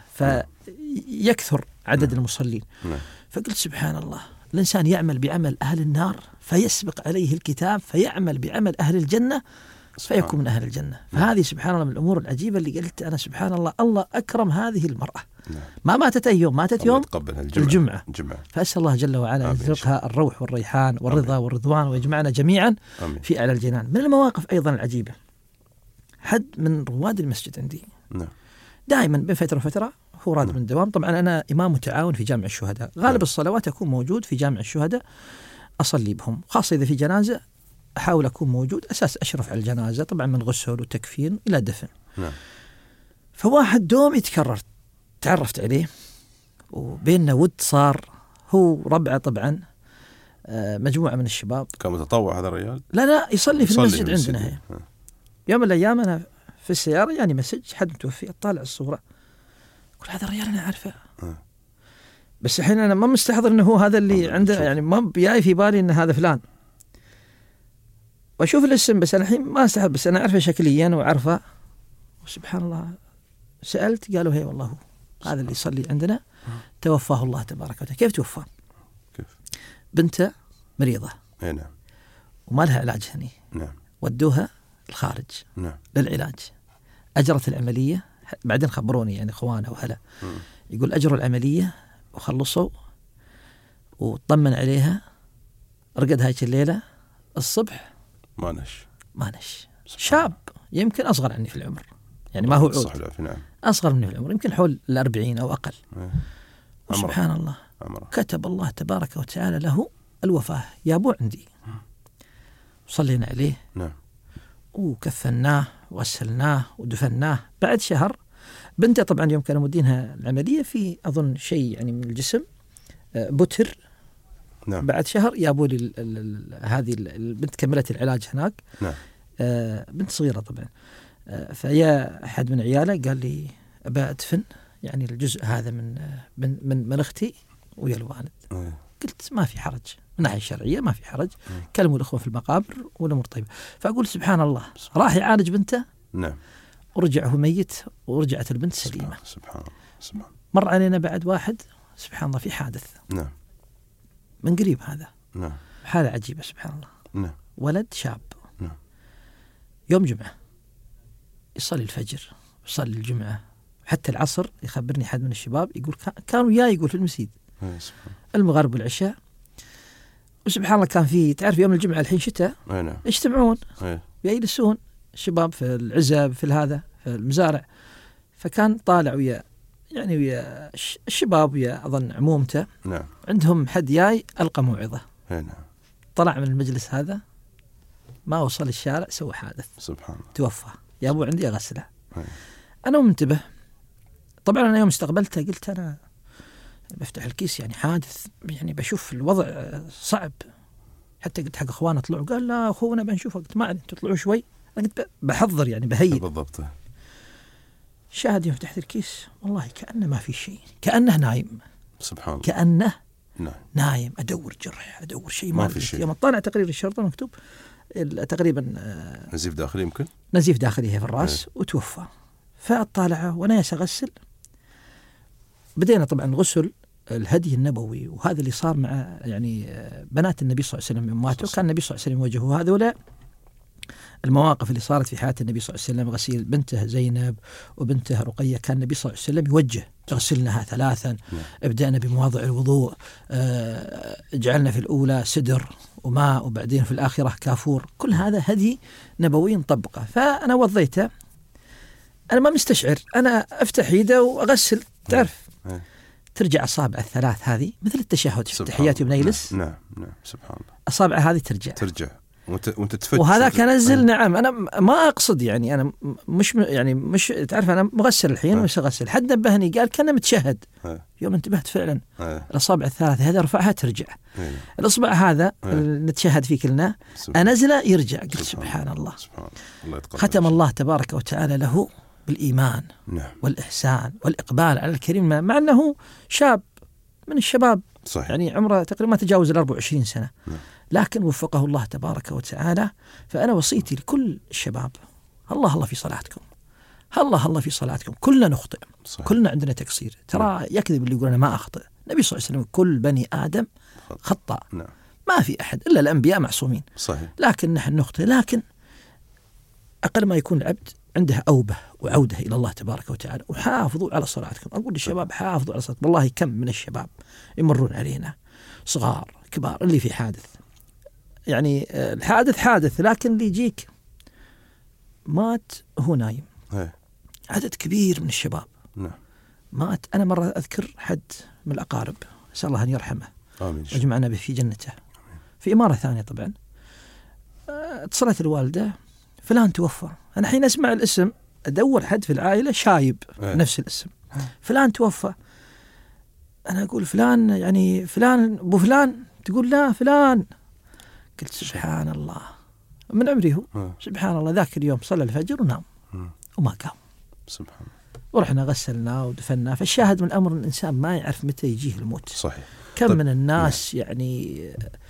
فيكثر عدد نعم. المصلين. نعم. فقلت سبحان الله، الإنسان يعمل بعمل أهل النار فيسبق عليه الكتاب فيعمل بعمل أهل الجنة فيكون من أهل الجنة. فهذه سبحان الله من الأمور العجيبة اللي قلت أنا سبحان الله، الله أكرم هذه المرأة. نعم. ما ماتت أي يوم، ماتت يوم الجمعة. الجمعة. فأسأل الله جل وعلا أن يرزقها الروح والريحان والرضا آمين. والرضوان، ويجمعنا جميعا آمين. في أعلى الجنان. من المواقف أيضا العجيبة، حد من رواد المسجد عندي نعم. دائما بين فترة وفترة هو راد من الدوام. طبعا أنا إمام متعاون في جامع الشهداء، غالب نعم. الصلوات أكون موجود في جامع الشهداء أصلي بهم، خاصة إذا في جنازة أحاول أكون موجود أساس أشرف على الجنازة، طبعا من غسل وتكفين إلى دفن. نعم. فواحد دوم يتكرر تعرفت عليه وبيننا ود صار، هو ربعه طبعا مجموعة من الشباب. كان متطوع هذا الرجال؟ لا لا يصلي في يصلي المسجد عندنا هي. يوم من الأيام أنا في السيارة يعني مسج حد متوفي، أطالع الصورة أقول هذا الرجال أنا أعرفه. ها. بس الحين أنا ما مستحضر إنه هو هذا اللي عنده، يعني ما بياي في بالي إن هذا فلان، وأشوف الاسم بس أنا الحين ما أستحضر، بس أنا أعرفه شكليا وأعرفه. وسبحان الله سألت قالوا هي والله هو هذا اللي يصلي عندنا توفاه الله تبارك وتعالى. كيف توفى؟ كيف؟ بنته مريضة. اي نعم. وما لها علاج هني. نعم. ودوها الخارج. نعم. للعلاج. أجرت العملية، بعدين خبروني يعني إخوانه وهلا يقول أجروا العملية وخلصوا وطمن عليها، رقد هاي الليلة الصبح ما نش ما نش شاب يمكن أصغر عني في العمر، يعني ما هو عود، صح نعم. أصغر مني في العمر، يمكن حول الأربعين أو أقل. سبحان الله، عمره. كتب الله تبارك وتعالى له الوفاة، يا أبو عندي. صلينا عليه نعم، وكفناه وغسلناه ودفناه. بعد شهر بنته طبعا يوم كانوا مدينها العملية في أظن شيء يعني من الجسم بتر. نعم. بعد شهر جابوا لي هذه البنت كملت العلاج هناك. نعم. آه بنت صغيرة طبعا. آه فيا أحد من عياله قال لي أبى أدفن يعني الجزء هذا من من من, من أختي ويا الوالد. أه. قلت ما في حرج من ناحية شرعية، ما في حرج. أه. كلموا الأخوة في المقابر والأمور طيبة. فأقول سبحان الله، راح يعالج بنته. نعم. ورجع هو ميت ورجعت البنت سليمة. سبحان الله. سبحان الله. مر علينا بعد واحد سبحان الله في حادث. نعم. من قريب هذا. نعم. حالة عجيبة سبحان الله. نعم. ولد شاب. نعم. يوم جمعة يصلي الفجر يصلي الجمعة حتى العصر. يخبرني أحد من الشباب يقول كانوا يا يقول في المسجد المغرب والعشاء. وسبحان الله كان في تعرف يوم الجمعة الحين شتاء نعم. يجتمعون أيه. يجلسون الشباب في العزب في هذا في المزارع. فكان طالع ويا يعني ويا الشباب ويا أظن عمومته. نعم. عندهم حد جاي ألقى موعظة. نعم. طلع من المجلس هذا ما وصل الشارع سوى حادث. سبحان الله. توفى. يا أبو عندي أغسله. أيه. أنا منتبه طبعا. أنا يوم استقبلته قلت أنا بفتح الكيس يعني حادث يعني بشوف الوضع صعب. حتى قلت حق أخوانا طلعوا قال لا أخونا بنشوفه. قلت ما عاد تطلعوا شوي. أنا قلت بحضر يعني بهيئ. بالضبط. شاهد يوم فتحت الكيس والله كأنه ما في شيء، كأنه نايم. سبحان الله. كأنه نعم. نايم. أدور جرح أدور شيء ما ما في شيء. يوم طالع تقرير الشرطة مكتوب تقريبا نزيف داخلي يمكن نزيف داخلي في الرأس. أه. وتوفى. فأطالعه وأنا أغسل. بدينا طبعا غسل الهدي النبوي وهذا اللي صار مع يعني بنات النبي صلى الله عليه وسلم يوم ماتوا. كان النبي صلى الله عليه وسلم يوجهوا هذولا المواقف اللي صارت في حياة النبي صلى الله عليه وسلم. غسيل بنته زينب وبنته رقية كان النبي صلى الله عليه وسلم يوجه غسلناها ثلاثا. ابدأنا بمواضع الوضوء. جعلنا في الأولى سدر وماء وبعدين في الآخرة كافور. كل هذا هدي نبوي نطبقه. فأنا وضيته أنا ما مستشعر. أنا أفتح يده وأغسل تعرف ترجع أصابع الثلاث هذه مثل التشهد في التحيات يوم نجلس. نعم نعم سبحان الله. أصابع هذه ترجع ترجع وانت تفتش. وهذا كان نزل. نعم أنا ما أقصد يعني أنا مش يعني مش تعرف أنا مغسل الحين مش أغسل. حد نبهني قال كان متشهد. هي. يوم انتبهت فعلا هي. الأصابع الثلاثة هذا رفعها ترجع. هي. الأصبع هذا نتشهد فيه كلنا أنزله يرجع. قلت سبحان الله. سبحان الله. ختم الله تبارك وتعالى له بالإيمان. نعم. والإحسان والإقبال على الكريم مع أنه شاب من الشباب. صحيح. يعني عمره تقريبا ما تجاوز الأربع وعشرين سنة. نعم. لكن وفقه الله تبارك وتعالى. فأنا وصيتي لكل الشباب الله الله في صلاتكم. الله الله في صلاتكم. كلنا نخطئ. صحيح. كلنا عندنا تقصير. ترى نعم. يكذب اللي يقول أنا ما أخطئ. النبي صلى الله عليه وسلم كل بني آدم خطأ. نعم. ما في أحد إلا الأنبياء معصومين. صحيح. لكن نحن نخطئ. لكن أقل ما يكون العبد عنده أوبة وعودة إلى الله تبارك وتعالى. وحافظوا على صلاتكم. أقول للشباب حافظوا على صلاتكم. والله كم من الشباب يمرون علينا صغار كبار اللي في حادث يعني الحادث حادث لكن اللي يجيك مات هو نايم. هي. عدد كبير من الشباب نعم. مات. أنا مرة أذكر حد من الأقارب أسأل الله أن يرحمه ويجمعنا به في جنته. آمين. في إمارة ثانية طبعا. اتصلت الوالدة فلان توفى. أنا حين أسمع الاسم أدور حد في العائلة شايب هي. نفس الاسم. هي. فلان توفى. أنا أقول فلان يعني فلان أبو فلان. تقول لا فلان. قلت سبحان الله من عمري هو. هي. سبحان الله ذاك اليوم صلى الفجر ونام هي. وما قام. سبحان الله. ورحنا غسلناه ودفناه. فالشاهد من الأمر الإنسان ما يعرف متى يجيه الموت. صحيح. كم طب. من الناس نعم. يعني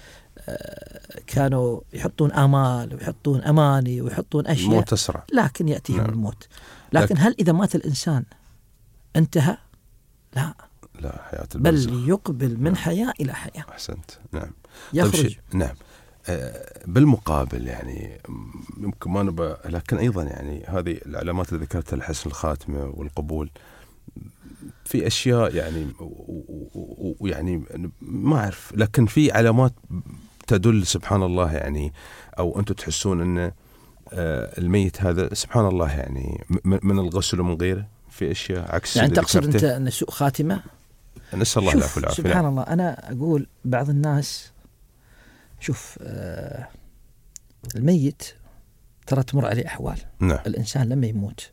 كانوا يحطون آمال ويحطون أماني ويحطون أشياء الموت أسرع لكن يأتيهم نعم. الموت. لكن لكن هل إذا مات الإنسان انتهى؟ لا لا حياة البرزخ. بل يقبل من نعم. حياة إلى حياة. أحسنت. نعم. يخرج. طيب نعم. آه بالمقابل يعني يمكن ما نبى لكن أيضا يعني هذه العلامات اللي ذكرتها الحسن الخاتمة والقبول في أشياء يعني ويعني ما أعرف لكن في علامات تدل سبحان الله يعني أو أنتم تحسون أن آه الميت هذا سبحان الله يعني من الغسل ومن غيره في أشياء عكس يعني تقصد أنت أن سوء خاتمة؟ نسأل الله العافية والعافية. سبحان الله، أنا أقول بعض الناس شوف آه الميت ترى تمر عليه أحوال. نعم. الإنسان لما يموت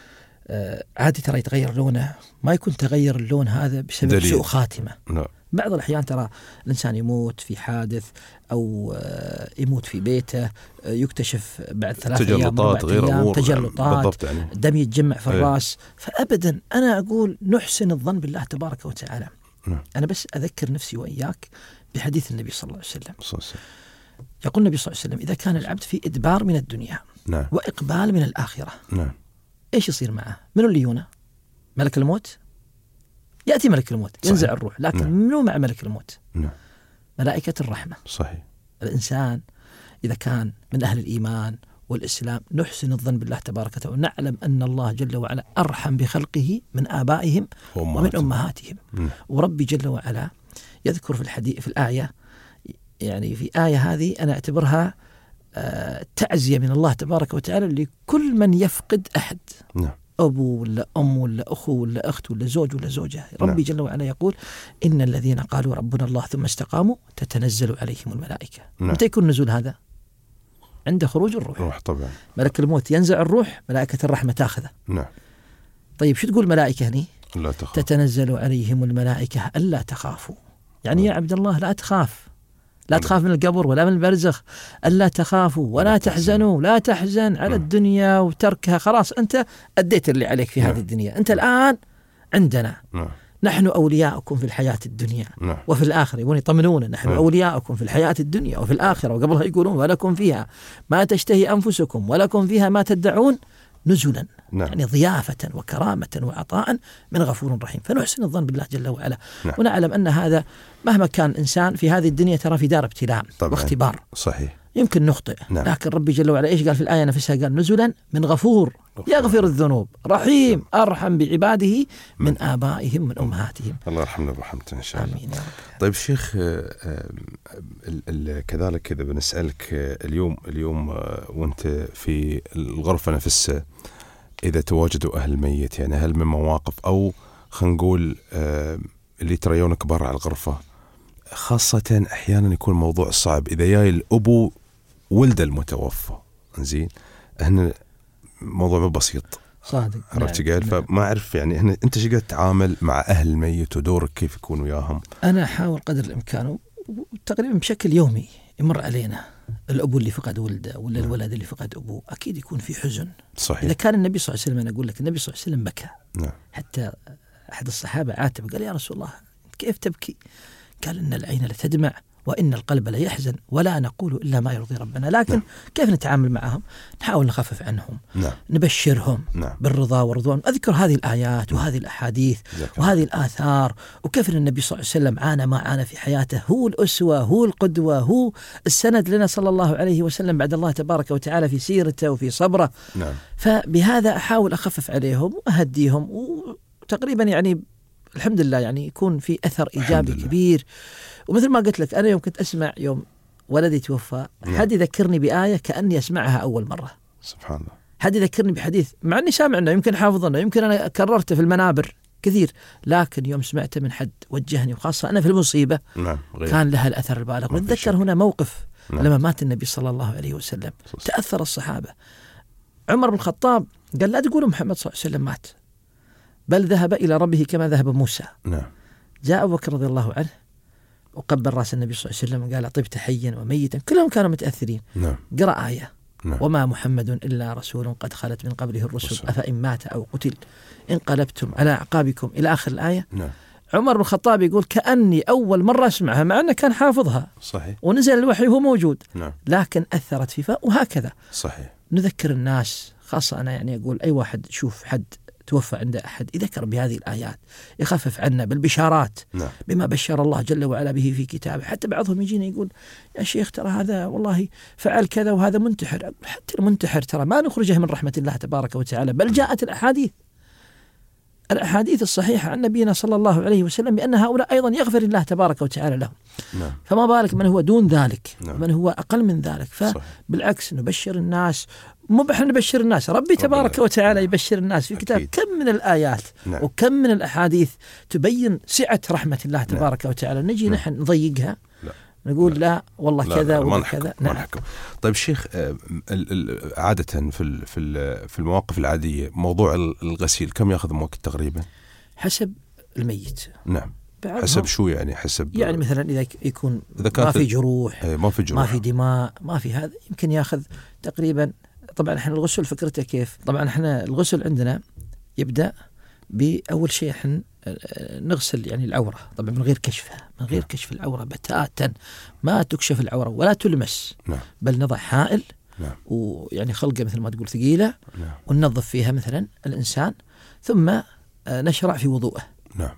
آه عادي ترى يتغير لونه، ما يكون تغير اللون هذا بسبب دليل. سوء خاتمة. نعم. بعض الأحيان ترى الإنسان يموت في حادث أو آه يموت في بيته، آه يكتشف بعد ثلاث أيام تجلطات غير أمور تجلطات يعني. دم يتجمع في الرأس. فأبدا أنا أقول نحسن الظن بالله تبارك وتعالى. نعم. أنا بس أذكر نفسي وإياك بحديث النبي صلى الله عليه وسلم. صلى الله عليه وسلم. يقول النبي صلى الله عليه وسلم إذا كان العبد في إدبار من الدنيا نعم. وإقبال من الآخرة نعم. إيش يصير معه؟ منو اللي يونه؟ ملك الموت؟ يأتي ملك الموت ينزع صحيح. الروح، لكن نعم. منو مع ملك الموت؟ نعم. ملائكة الرحمة. صحيح. الإنسان إذا كان من أهل الإيمان والإسلام نحسن الظن بالله تبارك وتعالى ونعلم أن الله جل وعلا أرحم بخلقه من آبائهم ومن أمهاتهم. نعم. وربي جل وعلا يذكر في الحديث في الآية، يعني في آية هذه أنا أعتبرها آه تعزية من الله تبارك وتعالى لكل من يفقد أحد. نعم. أبو ولا أم ولا أخو ولا أخت ولا زوج ولا زوجة. ربي نعم. جل وعلا يقول إن الذين قالوا ربنا الله ثم استقاموا تتنزل عليهم الملائكة. نعم. متى يكون النزول هذا؟ عند خروج الروح. روح طبعا. ملك الموت ينزع الروح، ملائكة الرحمة تأخذه. نعم. طيب شو تقول ملائكة هني؟ لا تخاف. تتنزل عليهم الملائكة ألا تخافوا، يعني يا عبد الله لا تخاف، لا تخاف من القبر ولا من البرزخ، ألا تخافوا ولا تحزنوا. لا تحزن على الدنيا وتركها، خلاص أنت أديت اللي عليك في هذه الدنيا، أنت الآن عندنا. نحن أولياؤكم في الحياة الدنيا وفي الآخرة. يبون يطمنون نحن أولياؤكم في الحياة الدنيا وفي الآخرة، وقبلها يقولون ولكم فيها ما تشتهي أنفسكم ولكم فيها ما تدعون نزلا. نعم. يعني ضيافة وكرامة وعطاء من غفور رحيم. فنحسن الظن بالله جل وعلا. نعم. ونعلم أن هذا مهما كان الإنسان في هذه الدنيا ترى في دار ابتلاء واختبار. صحيح. يمكن نخطئ. نعم. لكن ربي جل وعلا إيش قال في الآية نفسها؟ قال نزلا من غفور يغفر الذنوب رحيم أرحم بعباده من آبائهم من أمهاتهم. الله يرحمنا برحمته إن شاء الله. آمين. طيب شيخ، كذلك كذا بنسألك اليوم اليوم وانت في الغرفة نفسها إذا تواجدوا أهل الميت، يعني هل من مواقف أو خلينا نقول اللي تريونك برا الغرفة، خاصة أحيانا يكون موضوع صعب إذا جاي الأبو ولد المتوفى، زين هنا موضوع مو بسيط صادق. عرفت قال. فما أعرف يعني هنا أنت شو قاعد تتعامل مع أهل الميت ودورك كيف يكون وياهم؟ أنا أحاول قدر الإمكان تقريبا بشكل يومي يمر علينا الأبو اللي فقد ولده ولا الولد اللي فقد أبوه، أكيد يكون في حزن. صحيح. إذا كان النبي صلى الله عليه وسلم، أنا أقول لك النبي صلى الله عليه وسلم بكى. نعم. حتى أحد الصحابة عاتب قال يا رسول الله كيف تبكي؟ قال إن العين لتدمع وإن القلب لا يحزن ولا نقول إلا ما يرضي ربنا. لكن نعم. كيف نتعامل معهم؟ نحاول نخفف عنهم. نعم. نبشرهم نعم. بالرضا والرضوان. أذكر هذه الآيات وهذه الأحاديث وهذه الآثار، وكيف النبي صلى الله عليه وسلم عانى ما عانى في حياته. هو الأسوة، هو القدوة، هو السند لنا صلى الله عليه وسلم بعد الله تبارك وتعالى في سيرته وفي صبره. نعم. فبهذا أحاول أخفف عليهم وأهديهم، وتقريبا يعني الحمد لله يعني يكون في أثر إيجابي كبير. ومثل ما قلت لك أنا يوم كنت أسمع يوم ولدي توفى، حد يذكرني بآية كأني أسمعها أول مرة. سبحان الله. حد يذكرني بحديث مع أني سامعنا، يمكن حافظنا، يمكن أنا كررته في المنابر كثير، لكن يوم سمعته من حد وجهني، وخاصة أنا في المصيبة نعم. كان لها الأثر البالغ. ونتذكر هنا موقف نعم. لما مات النبي صلى الله عليه وسلم صلح. تأثر الصحابة. عمر بن الخطاب قال لا تقولوا محمد صلى الله عليه وسلم مات، بل ذهب إلى ربه كما ذهب موسى. نعم. جاء أبو بكر رضي الله عنه وقبل رأس النبي صلى الله عليه وسلم وقال طبت حيا وميتا، كلهم كانوا متأثرين. نعم. قرأ آية نعم. وما محمد إلا رسول قد خلت من قبله الرسل أفإن مات أو قتل انقلبتم على أعقابكم إلى آخر الآية. نعم. عمر بن الخطاب يقول كأني أول مرة أسمعها، مع أنه كان حافظها. صحيح. ونزل الوحي وهو موجود. نعم. لكن أثرت في فا وهكذا. صحيح. نذكر الناس، خاصة أنا يعني أقول أي واحد شوف حد توفى عنده أحد يذكر بهذه الآيات، يخفف عنا بالبشارات. نعم. بما بشر الله جل وعلا به في كتابه. حتى بعضهم يجينا يقول يا شيخ ترى هذا والله فعل كذا وهذا منتحر. حتى المنتحر ترى ما نخرجه من رحمة الله تبارك وتعالى، بل جاءت الأحاديث الأحاديث الصحيحة عن نبينا صلى الله عليه وسلم بأن هؤلاء أيضا يغفر الله تبارك وتعالى لهم. نعم. فما بالك من هو دون ذلك. نعم. من هو أقل من ذلك. فبالعكس نبشر الناس مو بحنا نبشر الناس، ربي تبارك وتعالى يبشر الناس في كتاب. أكيد. كم من الآيات نعم. وكم من الأحاديث تبين سعة رحمة الله تبارك نعم. وتعالى. نجي نعم. نحن نضيقها، لا. نقول لا, لا والله لا كذا ولا كذا. نعم. طيب شيخ، عادة في في المواقف العادية موضوع الغسيل كم يأخذ وقت تقريبا؟ حسب الميت. نعم. حسب شو يعني؟ حسب يعني مثلا إذا يكون إذا ما في جروح، ما في جروح، ما في دماء، ما في هذا، يمكن يأخذ تقريبا. طبعا احنا الغسل فكرته كيف؟ طبعا احنا الغسل عندنا يبدأ بأول شيء احنا نغسل يعني العورة، طبعا من غير كشفها، من غير كشف العورة بتاتا، ما تكشف العورة ولا تلمس. نعم. بل نضع حائل. نعم. ويعني خلقة مثل ما تقول ثقيلة. نعم. وننظف فيها مثلا الإنسان، ثم نشرع في وضوءه. نعم.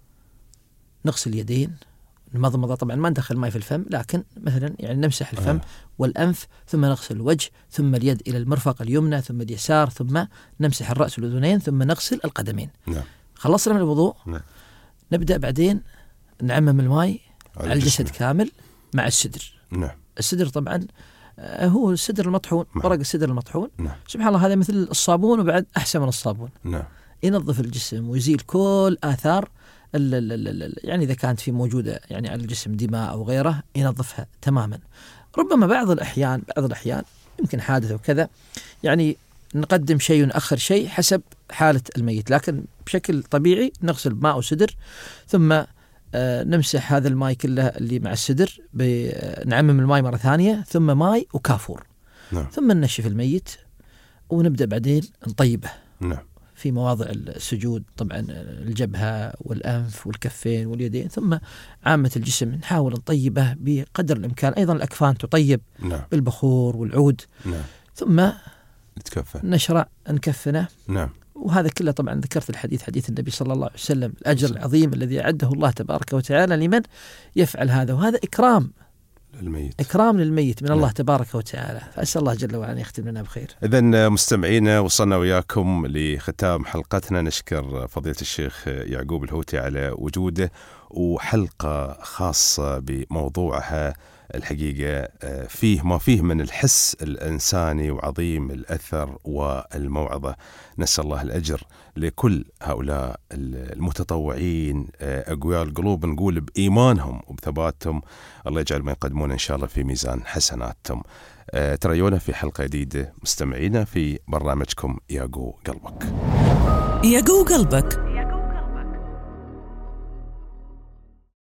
نغسل اليدين، نمضمضة، طبعا ما ندخل ماء في الفم، لكن مثلا يعني نمسح الفم آه. والأنف، ثم نغسل الوجه، ثم اليد إلى المرفق اليمنى، ثم اليسار، ثم نمسح الرأس والأذنين، ثم نغسل القدمين. نعم. خلصنا من الوضوء. نعم. نبدأ بعدين نعمم الماء على الجسد كامل مع السدر. نعم. السدر طبعا هو السدر المطحون، ورق السدر المطحون. نعم. سبحان الله هذا مثل الصابون وبعد أحسن من الصابون. نعم. ينظف الجسم ويزيل كل آثار ال ال ال يعني إذا كانت في موجودة يعني على الجسم دماء أو غيره، ينظفها تماما. ربما بعض الأحيان بعض الأحيان يمكن حادث وكذا، يعني نقدم شيء ونأخر شيء حسب حالة الميت، لكن بشكل طبيعي نغسل ماء وسدر، ثم آه نمسح هذا الماء كله اللي مع السدر، نعمم الماء مرة ثانية، ثم ماء وكافور. نعم. ثم ننشف الميت ونبدأ بعدين نطيبه. نعم. في مواضع السجود طبعا الجبهة والأنف والكفين واليدين، ثم عامة الجسم نحاول نطيبه بقدر الإمكان. أيضا الأكفان تطيب. نعم. بالبخور والعود. نعم. ثم نتكفن. نشرع نكفنه. نعم. وهذا كله طبعا ذكرت الحديث، حديث النبي صلى الله عليه وسلم، الأجر العظيم الذي أعده الله تبارك وتعالى لمن يفعل هذا، وهذا إكرام الميت. إكرام للميت من الله تبارك وتعالى، فأسأل الله جل وعلا يختم لنا بخير. إذن مستمعينا، وصلنا وياكم لختام حلقتنا. نشكر فضيلة الشيخ يعقوب الهوتي على وجوده، وحلقة خاصة بموضوعها الحقيقة فيه ما فيه من الحس الإنساني وعظيم الأثر والموعظة. نسأل الله الأجر لكل هؤلاء المتطوعين أقوياء القلوب، نقول بإيمانهم وبثباتهم. الله يجعل ما يقدمون إن شاء الله في ميزان حسناتهم. تريونا في حلقة جديدة مستمعينا في برنامجكم يا جو قلبك. يا جو قلبك